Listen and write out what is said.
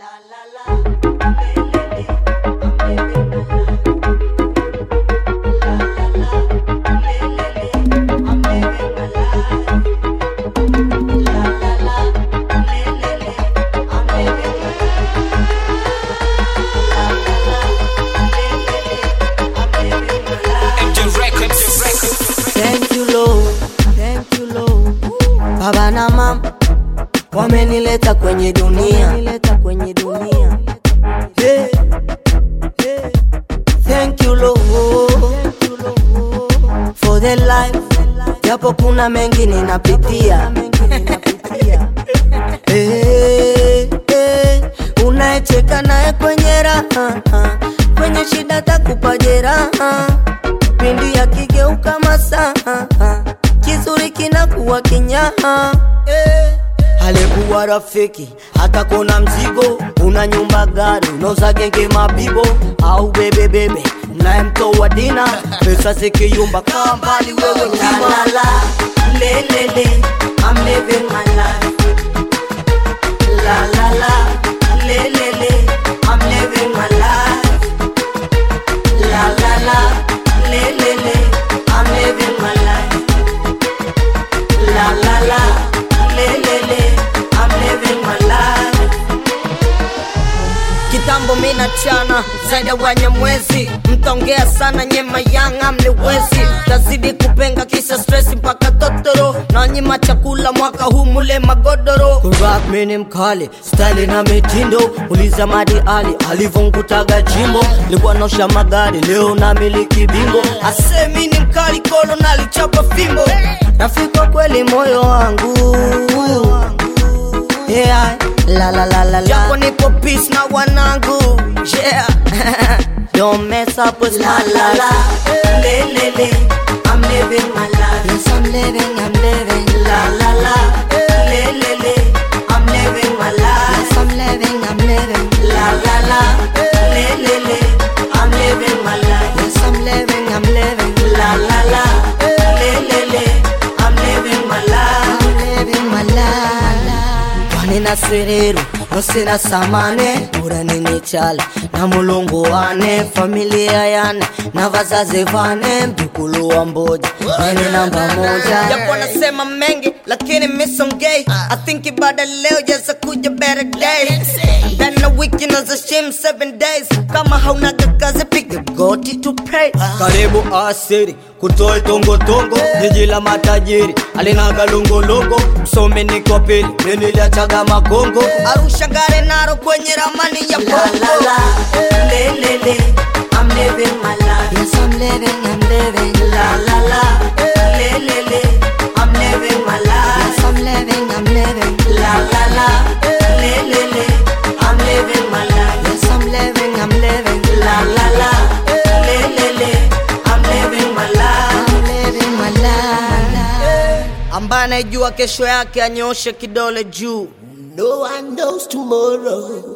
Baba na mama wamenileta kwenye dunia. Hey, hey. Thank you Lord for the life, japo kuna mengi ninapitia. Hey, hey. Unaecheka naye kwenye raha, kwenye shida takupa jeraha, pindi yakigeuka masaa kizuri kinakuwa kinyaha. Alikuwa rafiki hata kuna mzigo, una nyumba gari, unoza genge mabibo, au bebe mnayemtoa dina, pesa zikiyumba kaa mbali wewe kima. La la lelele, I'm living my life. La la la lelele, I'm living my life. La la la lelele, I'm living my life. La la la lelele, I'm living my life. Kitambo mina chana zaida wanya mwezi, mtongea sana nyema yanga mniwezi, tazidi kupenga kisa stress mpaka totoro, na nyima chakula mwaka huu mule magodoro. Kurap mini mkali, style na mitindo, uliza Madi Ali alivongutaga jimbo, likuwa nosha magari leo na miliki bingo, asemi ni mkali kolo na lichapa fimbo. Nafika kweli moyo wangu, yeah, la la la la la, japo nipo peace na wanangu, yeah. Don't mess up with my life. La la lelele, I'm living my life. Yes, I'm living. La la la lelele, I'm living my life. Yes, I'm living. La la la lelele, I'm living my life. Yes, I'm living. La la la lelele, I'm living my life. Nina siriru, nosina samane, ura nini chale, na mulungu wane, familia yane, na vazazi vane, mtukulu wa mboja, nini namba moja. Japo nasema mengi, lakini misongei, I think ibada leo jaza kuja better days. Then a week inaza shim 7 days, kama hauna kakazi piga goti to pray. Karibu asiri, kutoe tongo, jiji la matajiri, alinaga longo, msome niko pili, ninilia chaga makongo, Arusha gare naro kwenye ramani ya Bongo. La la la lelele, I'm living my life. Yes, I'm living. La la la lelele, I'm living my life. Yes, I'm living. La la la lelele, I'm living my life. Yes, I'm living. La la la lelele, I'm living my life. Ambaye anajua kesho yake anyoshe kidole juu. No one knows tomorrow.